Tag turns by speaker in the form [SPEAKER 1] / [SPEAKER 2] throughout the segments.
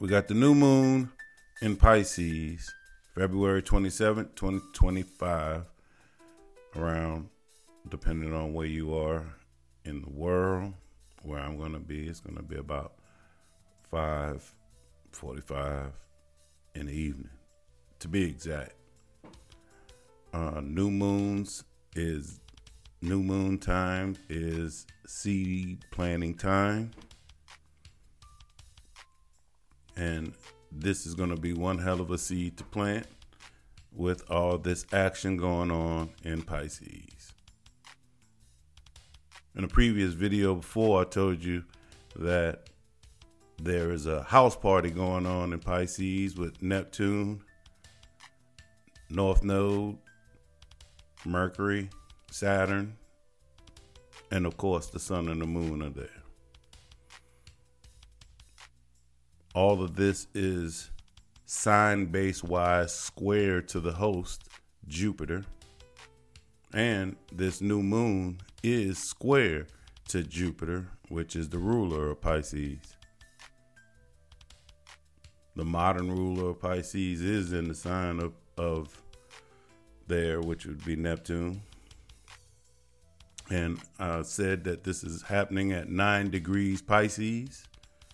[SPEAKER 1] We got the new moon in Pisces, February 27th, 2025, around, depending on where you are in the world, where I'm going to be, it's going to be about 5:45 in the evening, to be exact. New moon time is seed planting time. And this is going to be one hell of a seed to plant with all this action going on in Pisces. In a previous video before, I told you that there is a house party going on in Pisces with Neptune, North Node, Mercury, Saturn, and of course the sun and the moon are there. All of this is sign base wise square to the host, Jupiter. And this new moon is square to Jupiter, which is the ruler of Pisces. The modern ruler of Pisces is in the sign of there, which would be Neptune. And I said that this is happening at 9 degrees Pisces.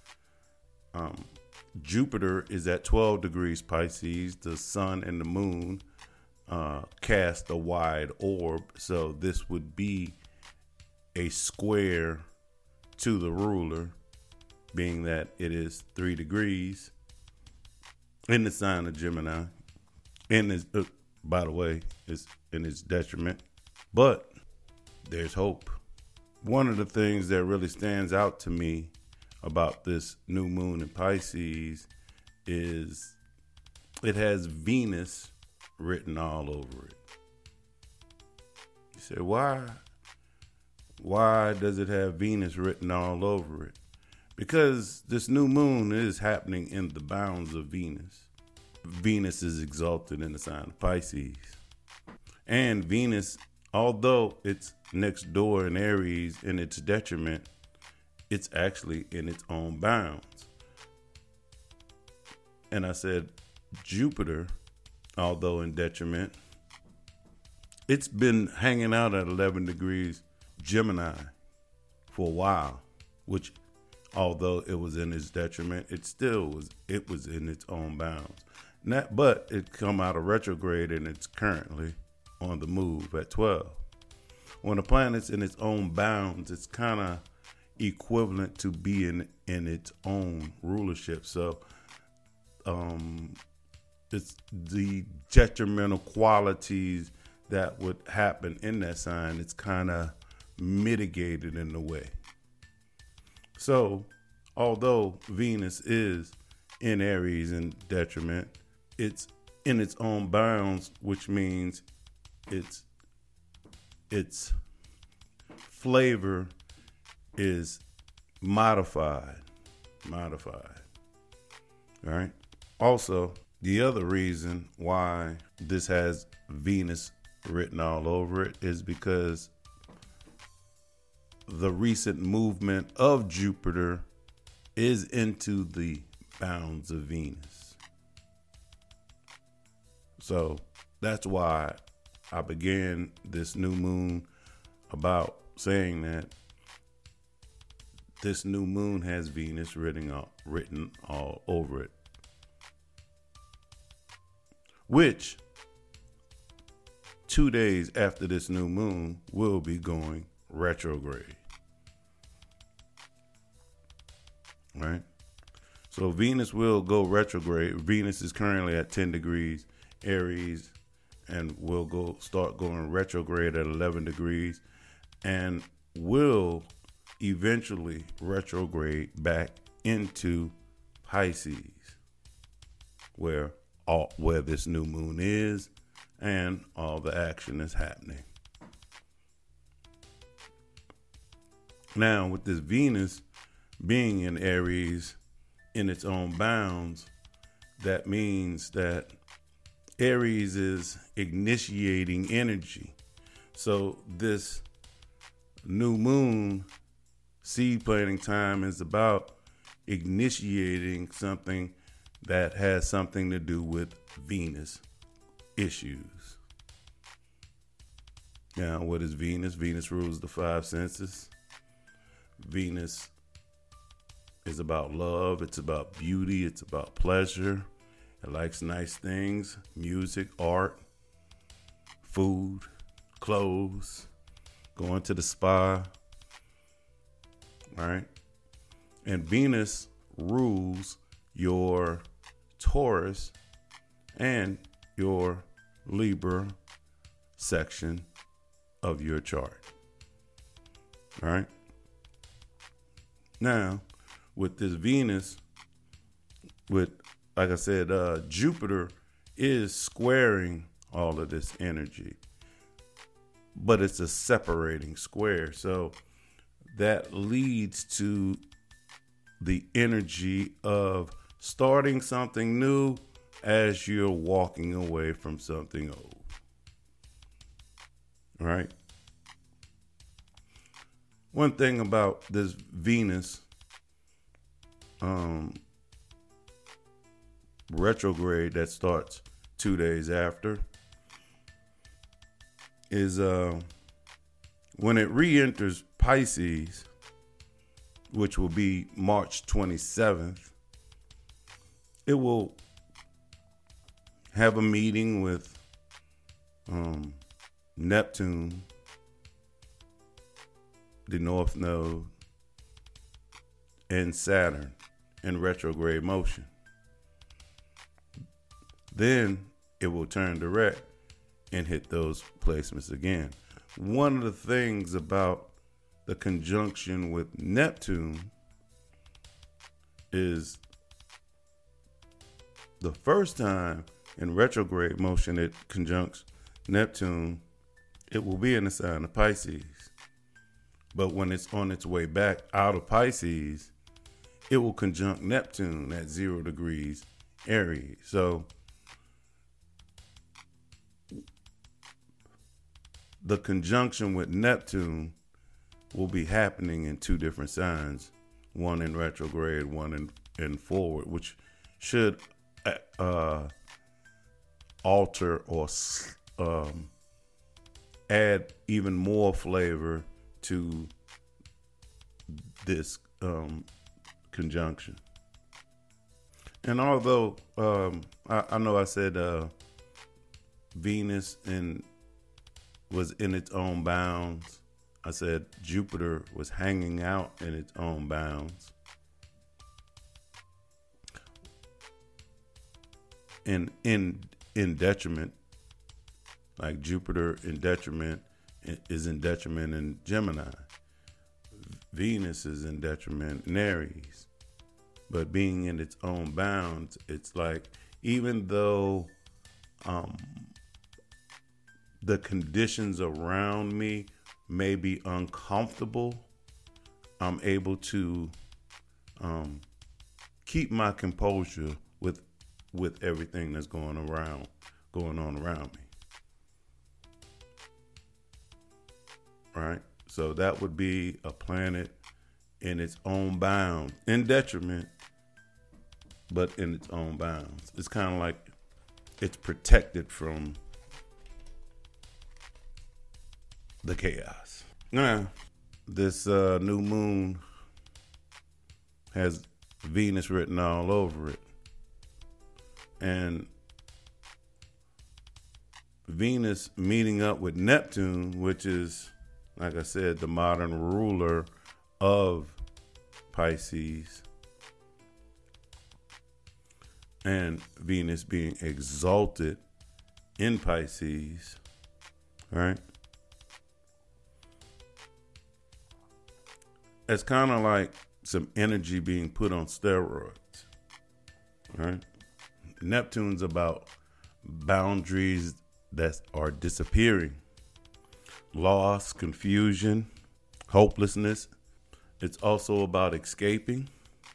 [SPEAKER 1] Jupiter is at 12 degrees Pisces. The sun and the moon cast a wide orb. So this would be a square to the ruler, being that it is 3 degrees in the sign of Gemini. By the way, it's in its detriment. But there's hope. One of the things that really stands out to me about this new moon in Pisces is it has Venus written all over it. You say, why? Why does it have Venus written all over it? Because this new moon is happening in the bounds of Venus. Venus is exalted in the sign of Pisces. And Venus, although it's next door in Aries in its detriment, it's actually in its own bounds. And I said Jupiter, although in detriment, it's been hanging out at 11 degrees Gemini for a while, which although it was in its detriment, it was in its own bounds. But it come out of retrograde and it's currently on the move at 12. When a planet's in its own bounds, it's kind of equivalent to being in its own rulership. So it's the detrimental qualities that would happen in that sign. It's kind of mitigated in a way. So although Venus is in Aries in detriment, it's in its own bounds, which means its flavor is modified. All right. Also, the other reason why this has Venus written all over it is because the recent movement of Jupiter is into the bounds of Venus. So that's why I began this new moon about saying that this new moon has Venus written all over it, which 2 days after this new moon will be going retrograde. Right? So Venus will go retrograde. Venus is currently at 10 degrees Aries and will start going retrograde at 11 degrees and will eventually retrograde back into Pisces, where this new moon is and all the action is happening. Now, with this Venus being in Aries in its own bounds, that means that Aries is initiating energy. So this new moon seed planting time is about initiating something that has something to do with Venus issues. Now, what is Venus? Venus rules the five senses. Venus is about love. It's about beauty. It's about pleasure. It likes nice things, music, art, food, clothes, going to the spa. All right. And Venus rules your Taurus and your Libra section of your chart. All right. Now, with this Venus, with, like I said, Jupiter is squaring all of this energy, but it's a separating square. So that leads to the energy of starting something new as you're walking away from something old. All right. One thing about this Venus retrograde that starts 2 days after is when it re-enters Pisces, which will be March 27th, it will have a meeting with Neptune, the North Node, and Saturn in retrograde motion. Then it will turn direct and hit those placements again. One of the things about the conjunction with Neptune is the first time in retrograde motion it conjuncts Neptune, it will be in the sign of Pisces. But when it's on its way back out of Pisces, it will conjunct Neptune at 0 degrees Aries. So the conjunction with Neptune will be happening in two different signs, one in retrograde, one in forward, which should alter or add even more flavor to this conjunction. And although I know I said Venus was in its own bounds, I said Jupiter was hanging out in its own bounds. And in detriment, like Jupiter in detriment is in detriment in Gemini. Venus is in detriment in Aries. But being in its own bounds, it's like, even though the conditions around me may be uncomfortable, I'm able to keep my composure with everything that's going on around me. Right? So that would be a planet in its own bounds, in detriment, but in its own bounds. It's kind of like it's protected from the chaos. Now, this new moon has Venus written all over it. And Venus meeting up with Neptune, which is, like I said, the modern ruler of Pisces, and Venus being exalted in Pisces, right? It's kind of like some energy being put on steroids, right? Neptune's about boundaries that are disappearing, loss, confusion, hopelessness. It's also about escaping,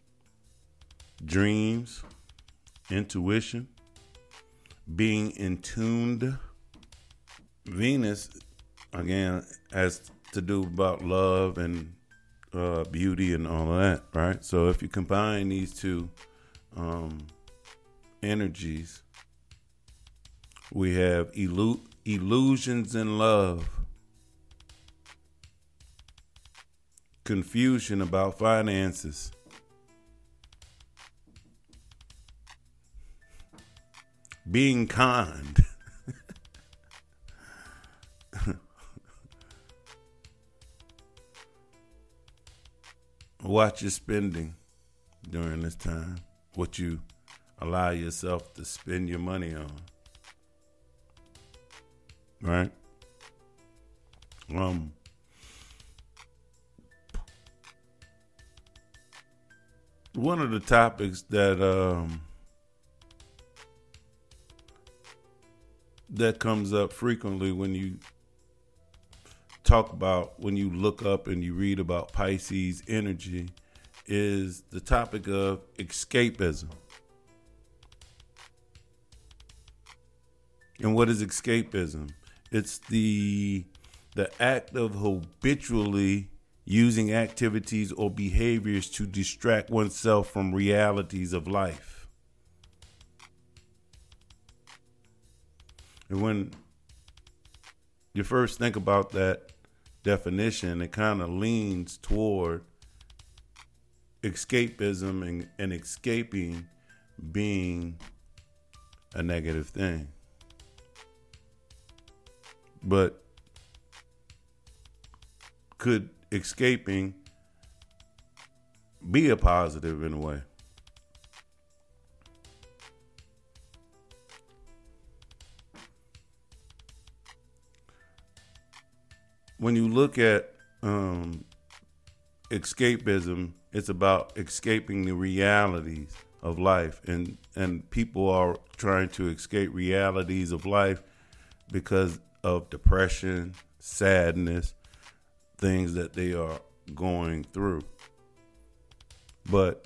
[SPEAKER 1] dreams, intuition, being in tuned. Venus, again, has to do about love and beauty and all of that, right? So if you combine these two energies. We have illusions in love, confusion about finances, being kind, watch your spending during this time, what you allow yourself to spend your money on, right? One of the topics that that comes up frequently when you when you look up and you read about Pisces energy is the topic of escapism. And what is escapism? It's the act of habitually using activities or behaviors to distract oneself from realities of life. And when you first think about that definition, it kind of leans toward escapism and escaping being a negative thing. But could escaping be a positive in a way? When you look at escapism, it's about escaping the realities of life, and people are trying to escape realities of life because of depression, sadness, things that they are going through. But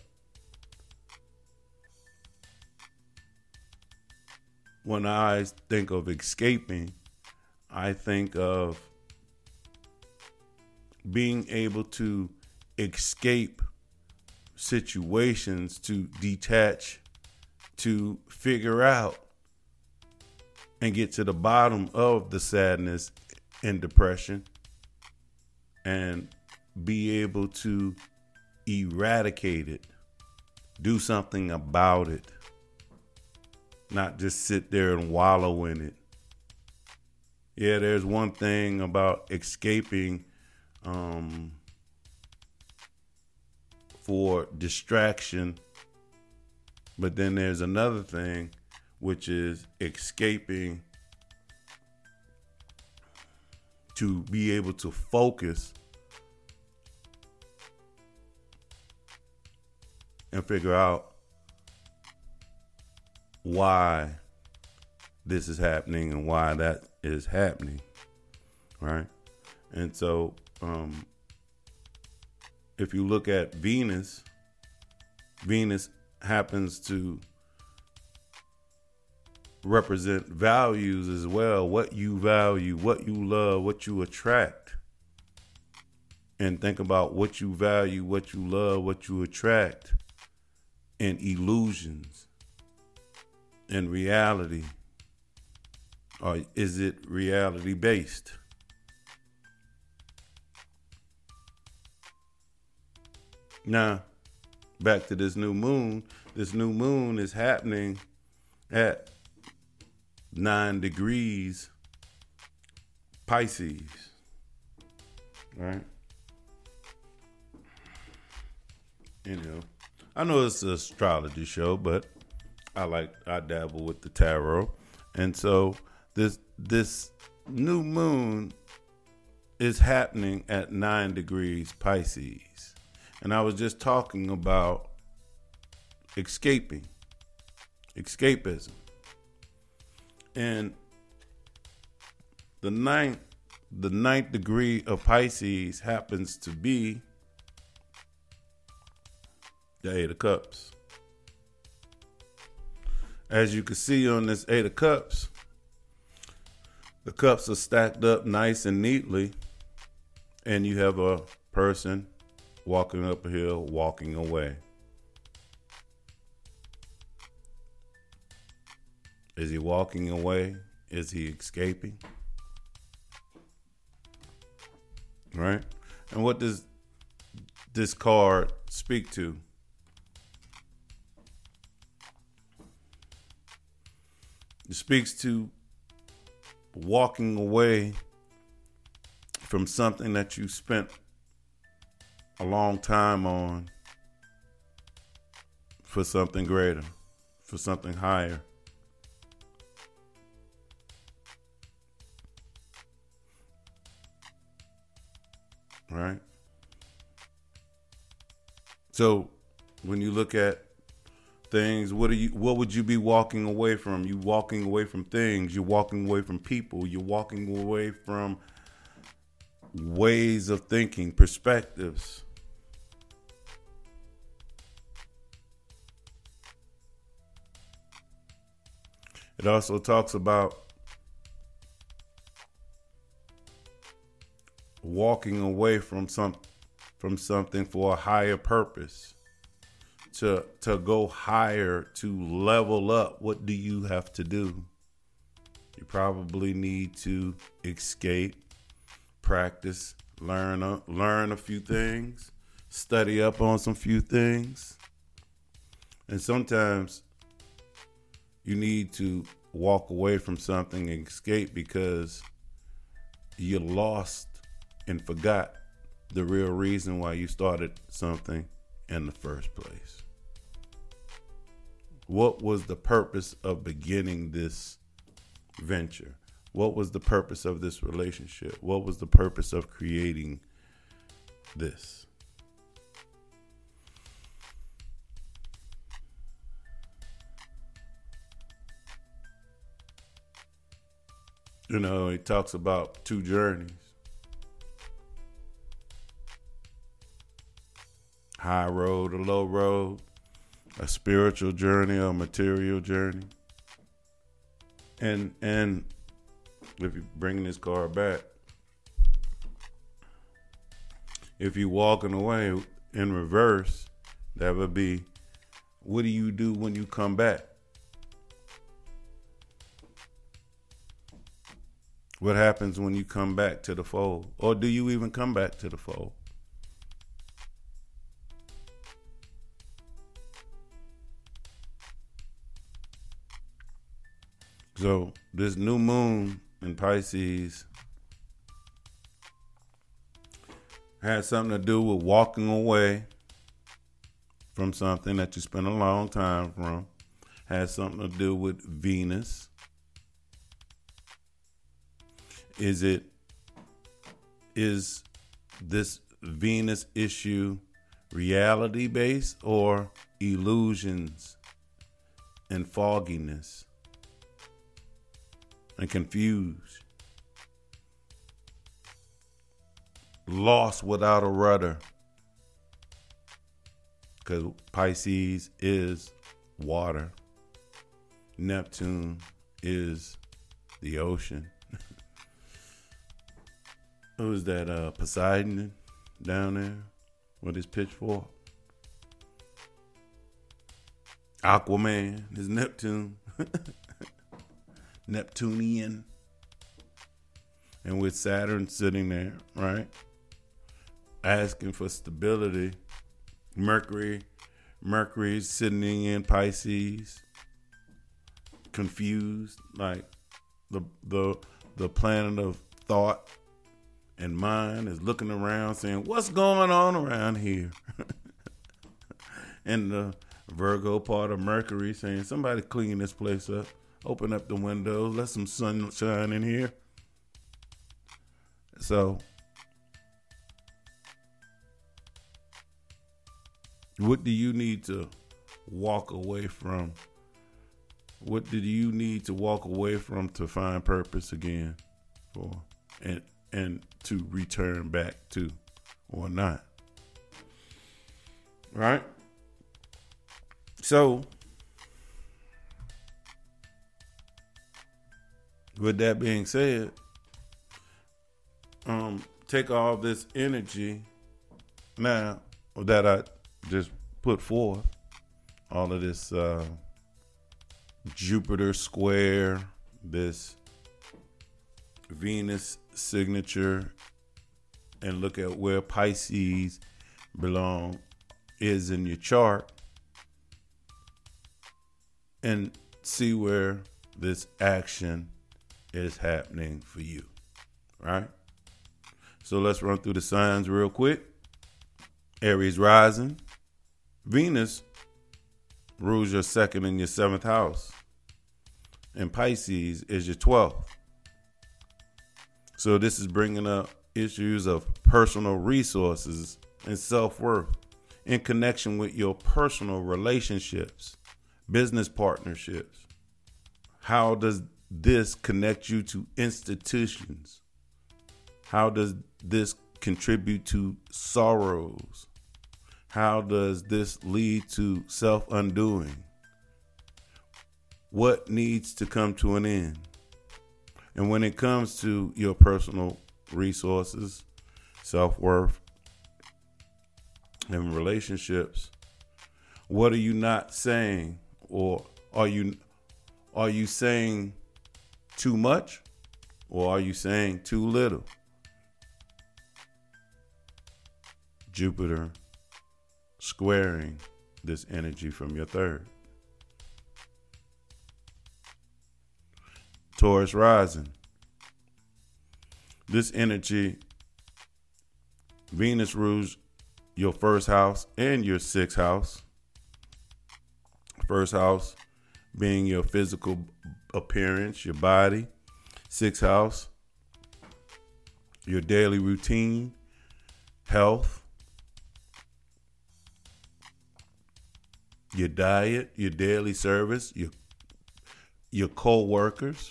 [SPEAKER 1] when I think of escaping, I think of being able to escape situations, to detach, to figure out and get to the bottom of the sadness and depression and be able to eradicate it, do something about it, not just sit there and wallow in it. Yeah, there's one thing about escaping for distraction, but then there's another thing, which is escaping to be able to focus and figure out why this is happening and why that is happening, right? And so if you look at Venus happens to represent values as well, what you value, what you love, what you attract. And think about what you value, what you love, what you attract, and illusions and reality. Or is it reality based? Now, back to this new moon. This new moon is happening at 9 degrees Pisces, right? I know it's an astrology show, but I dabble with the tarot. And so this new moon is happening at 9 degrees Pisces. And I was just talking about escapism. And the ninth degree of Pisces happens to be the Eight of Cups. As you can see on this Eight of Cups, the cups are stacked up nice and neatly, and you have a person walking up a hill, walking away. Is he walking away? Is he escaping? Right? And what does this card speak to? It speaks to walking away from something that you spent a long time on for something greater, for something higher. Right? So when you look at things, what would you be walking away from? You walking away from things, you're walking away from people, you're walking away from ways of thinking, perspectives. It also talks about walking away from something for a higher purpose, to go higher, to level up. What do you have to do? You probably need to escape, practice, learn a few things, study up on some few things. And sometimes you need to walk away from something and escape because you lost and forgot the real reason why you started something in the first place. What was the purpose of beginning this venture? What was the purpose of this relationship? What was the purpose of creating this? You know, he talks about two journeys. High road or low road, a spiritual journey or a material journey. And if you're bringing this card back, if you're walking away in reverse, that would be, what do you do when you come back? What happens when you come back to the fold? Or do you even come back to the fold? So this new moon in Pisces has something to do with walking away from something that you spent a long time from. Has something to do with Venus. Is this Venus issue reality based or illusions and fogginess and confused, lost without a rudder? Because Pisces is water. Neptune is the ocean. Who's that? Poseidon down there with his pitchfork. Aquaman is Neptune. Neptunian. And with Saturn sitting there, right? Asking for stability. Mercury's sitting in Pisces. Confused, like the planet of thought and mind is looking around saying, what's going on around here? And the Virgo part of Mercury saying, somebody clean this place up. Open up the windows. Let some sunshine in here. So, what do you need to walk away from? What did you need to walk away from to find purpose again for? And to return back to, or not? Right? So, with that being said, take all this energy now that I just put forth, all of this Jupiter square, this Venus signature, and look at where Pisces is in your chart, and see where this action is happening for you, right? So let's run through the signs real quick. Aries rising. Venus rules your second and your seventh house, and Pisces is your 12th. So this is bringing up issues of personal resources and self-worth in connection with your personal relationships, business partnerships. How does this connect you to institutions? How does this contribute to sorrows? How does this lead to self-undoing? What needs to come to an end? And when it comes to your personal resources, self-worth, and relationships, what are you not saying? Or are you saying too much? Or are you saying too little? Jupiter squaring this energy from your third. Taurus rising. This energy, Venus rules your first house and your sixth house. First house being your physical appearance, your body. Sixth house, your daily routine, health, your diet, your daily service, your co-workers.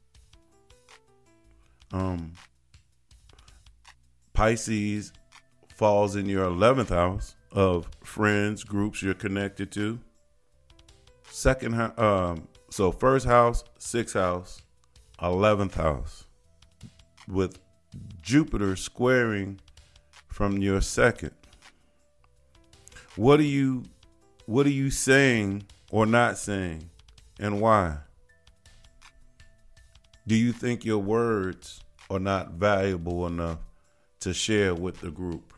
[SPEAKER 1] Pisces falls in your 11th house of friends, groups you're connected to. So first house, sixth house, 11th house, with Jupiter squaring from your second. What are you saying or not saying, and why? Do you think your words are not valuable enough to share with the group?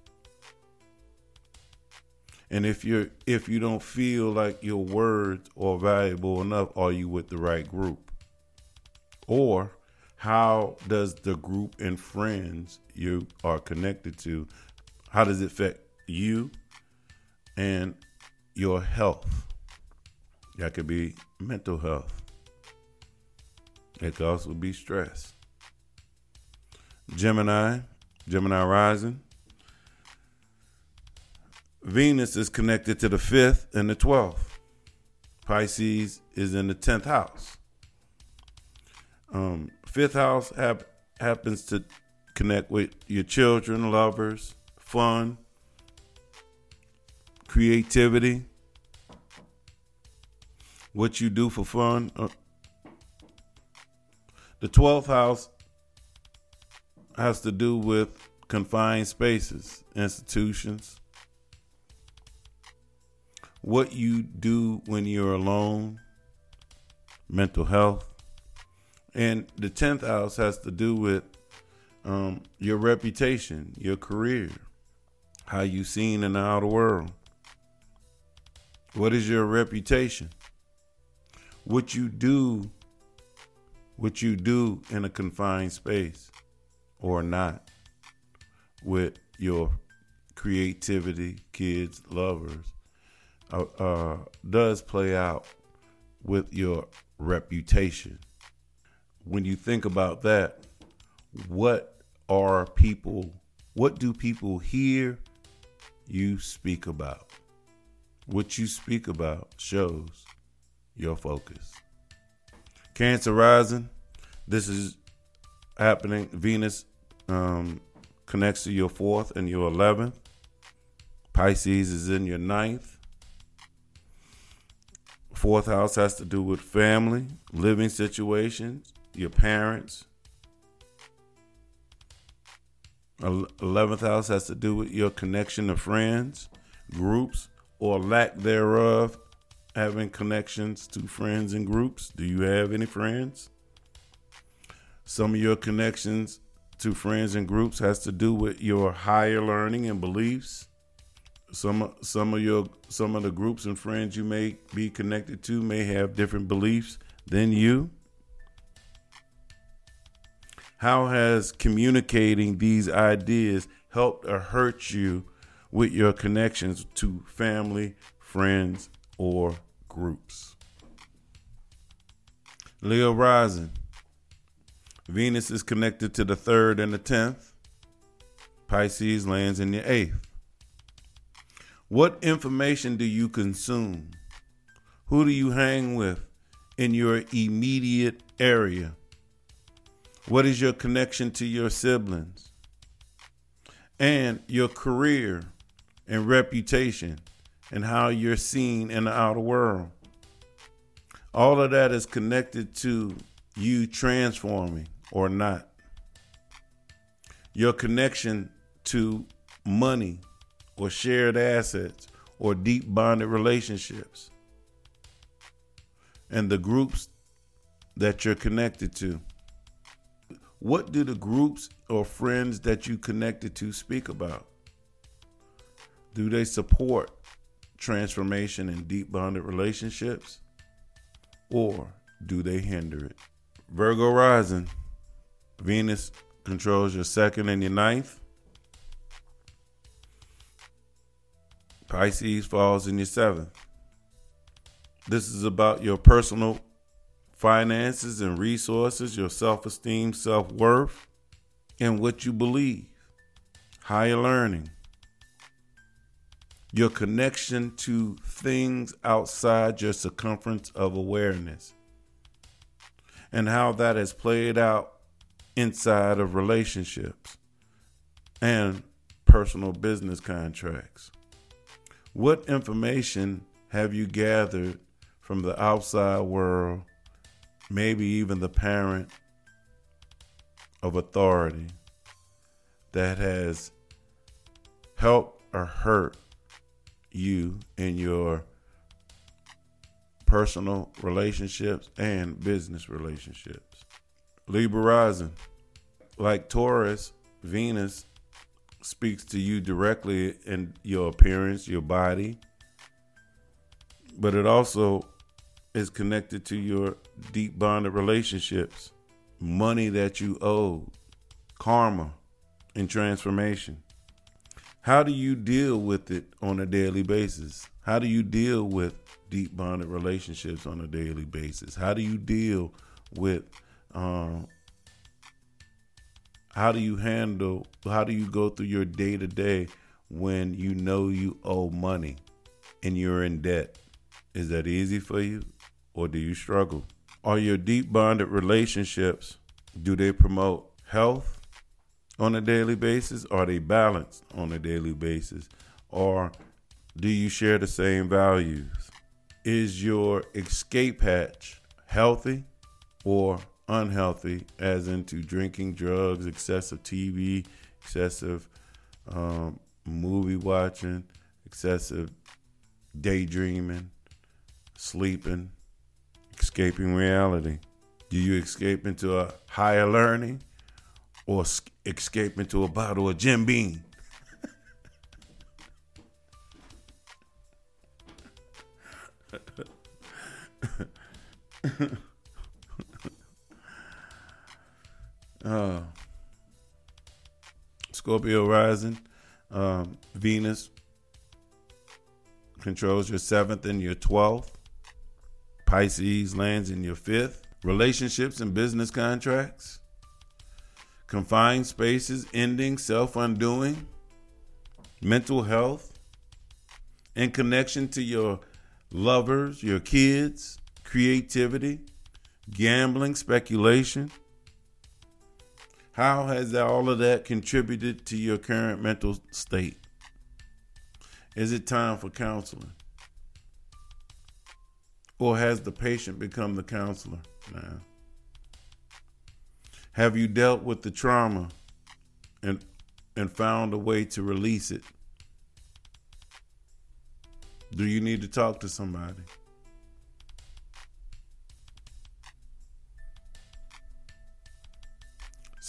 [SPEAKER 1] And if you don't feel like your words are valuable enough, are you with the right group? Or how does the group and friends you are connected to, how does it affect you and your health? That could be mental health. It could also be stress. Gemini rising. Venus is connected to the 5th and the 12th. Pisces is in the 10th house. 5th house happens to connect with your children, lovers, fun, creativity, what you do for fun. The 12th house has to do with confined spaces, institutions, what you do when you're alone, mental health. And the 10th house has to do with your reputation, your career, how you seen in the outer world. What is your reputation? What you do in a confined space or not with your creativity, kids, lovers, does play out with your reputation. When you think about that, what do people hear you speak about? What you speak about shows your focus. Cancer rising, this is happening. Venus connects to your 4th and your 11th. Pisces is in your 9th. 4th house has to do with family, living situations, your parents. 11th house has to do with your connection to friends, groups, or lack thereof having connections to friends and groups? Do you have any friends? Some of your connections to friends and groups has to do with your higher learning and beliefs. Some of the groups and friends you may be connected to may have different beliefs than you. How has communicating these ideas helped or hurt you with your connections to family, friends, or groups? Leo rising. Venus is connected to the 3rd and the 10th. Pisces lands in the 8th. What information do you consume? Who do you hang with in your immediate area? What is your connection to your siblings? And your career and reputation and how you're seen in the outer world. All of that is connected to you transforming or not. Your connection to money or shared assets or deep bonded relationships. And the groups that you're connected to. What do the groups or friends that you connected to speak about? Do they support transformation and deep bonded relationships? Or do they hinder it? Virgo rising. Venus controls your 2nd and your 9th. Pisces falls in your 7th. This is about your personal finances and resources, your self-esteem, self-worth, and what you believe. Higher learning. Your connection to things outside your circumference of awareness. And how that has played out inside of relationships and personal business contracts. What information have you gathered from the outside world, maybe even the parent of authority, that has helped or hurt you in your personal relationships and business relationships? Libra rising. Like Taurus, Venus speaks to you directly in your appearance, your body, but it also is connected to your deep bonded relationships, money that you owe, karma, and transformation. How do you deal with it on a daily basis? How do you deal with deep bonded relationships on a daily basis? How do you deal with, how do you go through your day to day when you know you owe money and you're in debt? Is that easy for you, or do you struggle? Are your deep bonded relationships, do they promote health on a daily basis? Are they balanced on a daily basis? Or do you share the same values? Is your escape hatch healthy or unhealthy, as into drinking, drugs, excessive TV, excessive movie watching, excessive daydreaming, sleeping, escaping reality? Do you escape into a higher learning or escape into a bottle of Jim Beam? Scorpio rising. Venus controls your 7th and your 12th. Pisces lands in your 5th. Relationships and business contracts. Confined spaces, ending, self-undoing. Mental health. In connection to your lovers, your kids, creativity, gambling, speculation. How has all of that contributed to your current mental state? Is it time for counseling? Or has the patient become the counselor now? Have you dealt with the trauma and found a way to release it? Do you need to talk to somebody?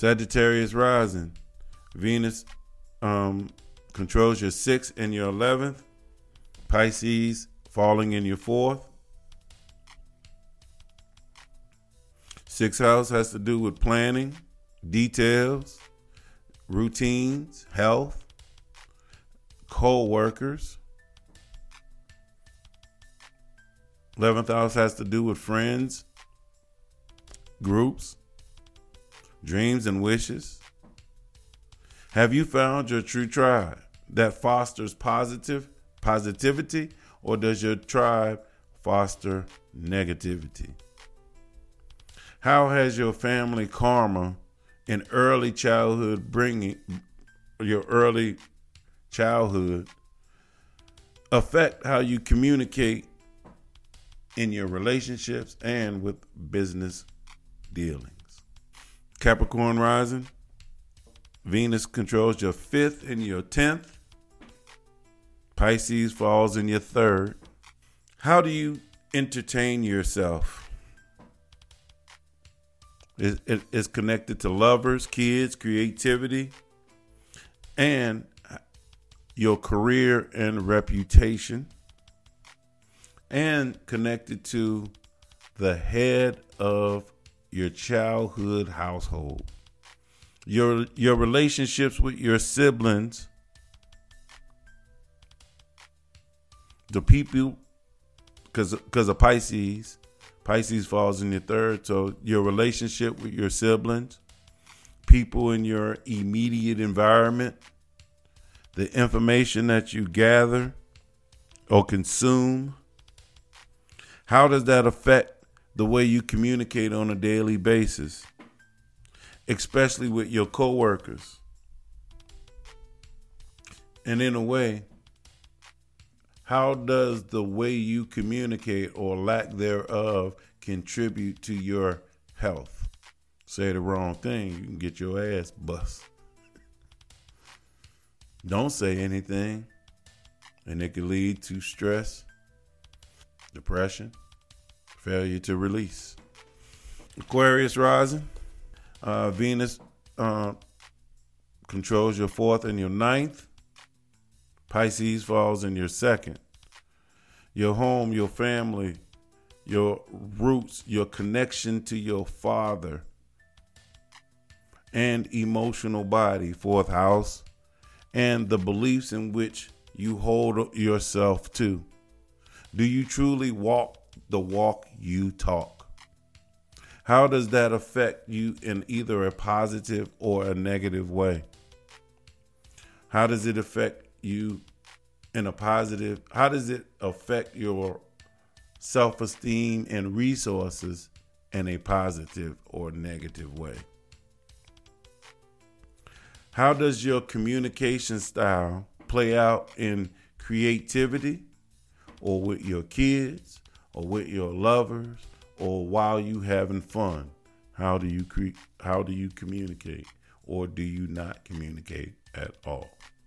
[SPEAKER 1] Sagittarius rising. Venus controls your 6th and your 11th. Pisces falling in your 4th. 6th house has to do with planning, details, routines, health, co-workers. 11th house has to do with friends, groups, dreams and wishes. Have you found your true tribe that fosters positivity, or does your tribe foster negativity? How has your family karma in early childhood affect how you communicate in your relationships and with business dealings? Capricorn rising. Venus controls your 5th and your 10th. Pisces falls in your 3rd. How do you entertain yourself? It's connected to lovers, kids, creativity, and your career and reputation, and connected to the head of your childhood household. Your relationships with your siblings, the people, because of Pisces falls in your 3rd. So your relationship with your siblings, people in your immediate environment, the information that you gather or consume, how does that affect the way you communicate on a daily basis, especially with your coworkers? And in a way, how does the way you communicate or lack thereof contribute to your health? Say the wrong thing, you can get your ass bust. Don't say anything, and it can lead to stress, depression, failure to release. Aquarius rising. Venus controls your 4th and your 9th. Pisces falls in your 2nd. Your home, your family, your roots, your connection to your father, and emotional body, 4th house, and the beliefs in which you hold yourself to. Do you truly walk the walk you talk? How does that affect you in either a positive or a negative way? How does it affect you in a positive? How does it affect your self-esteem and resources in a positive or negative way? How does your communication style play out in creativity, or with your kids, or with your lovers, or while you having fun? How do you communicate, or do you not communicate at all?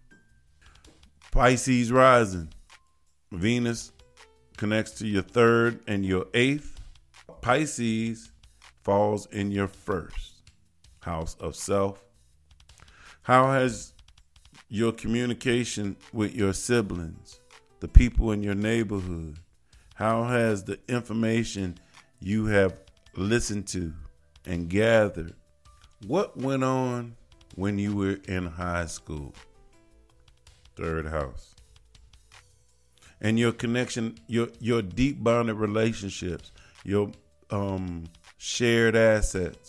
[SPEAKER 1] Pisces rising. Venus connects to your 3rd and your 8th. Pisces falls in your 1st house of self. How has your communication with your siblings, the people in your neighborhood, how has the information you have listened to and gathered, what went on when you were in high school? 3rd house. And your connection, your deep bonded relationships, your shared assets,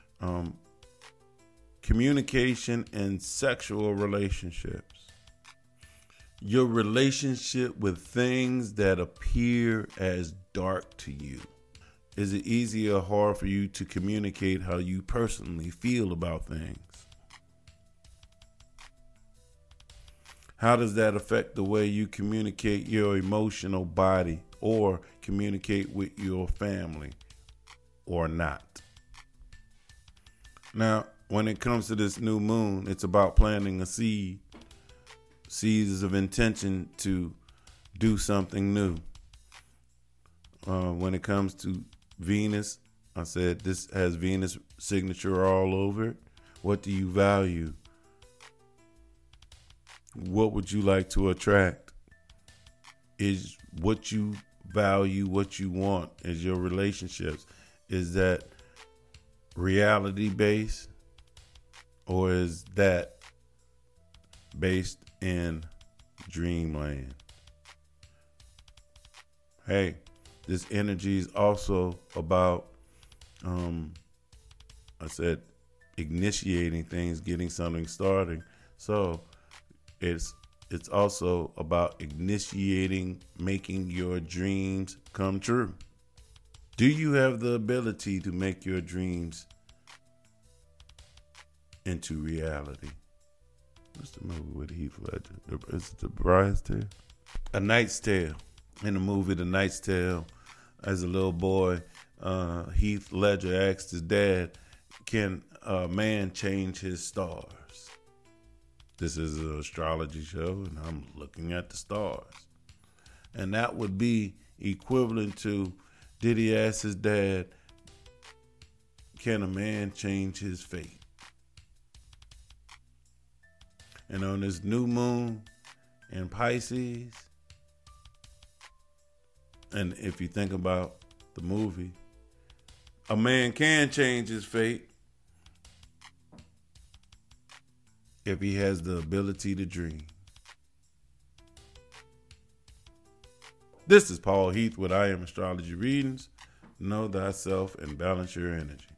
[SPEAKER 1] communication and sexual relationships, your relationship with things that appear as dark to you. Is it easy or hard for you to communicate how you personally feel about things? How does that affect the way you communicate your emotional body or communicate with your family or not? Now, when it comes to this new moon, it's about planting a seeds of intention to do something new. When it comes to Venus, I said this has Venus signature all over it. What do you value? What would you like to attract? Is what you value, what you want, is your relationships. Is that reality based, or is that based in dreamland? Hey, this energy is also about, I said, initiating things, getting something starting. So it's also about initiating, making your dreams come true. Do you have the ability to make your dreams into reality? What's the movie with Heath Ledger? Is it The Bride's Tale? A Knight's Tale. In the movie The Knight's Tale, as a little boy, Heath Ledger asked his dad, can a man change his stars? This is an astrology show, and I'm looking at the stars. And that would be equivalent to, did he ask his dad, can a man change his fate? And on this new moon in Pisces, and if you think about the movie, a man can change his fate if he has the ability to dream. This is Paul Heath with I Am Astrology Readings. Know thyself and balance your energy.